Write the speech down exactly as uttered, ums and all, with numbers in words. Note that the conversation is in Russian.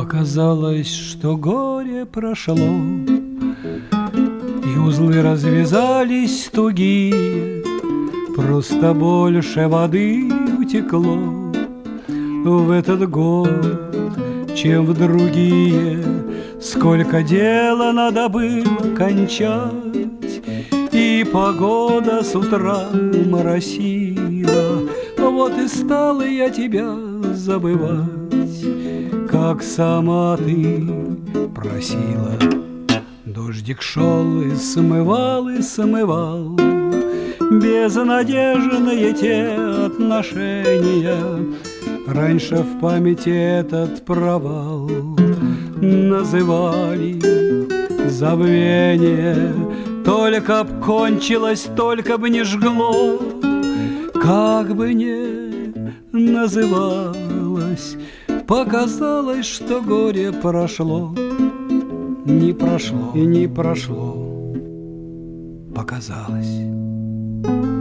Показалось, что горе прошло, и узлы развязались тугие, просто больше воды утекло в этот год, чем в другие. Сколько дела надо было кончать, и погода с утра моросила. Вот и стала я тебя забывать, как сама ты просила. Дождик шел и смывал, и смывал безнадежные те отношения. Раньше в памяти этот провал называли забвение. Только б кончилось, только бы не жгло, как бы не называлось. Показалось, что горе прошло, не прошло и не прошло. Показалось.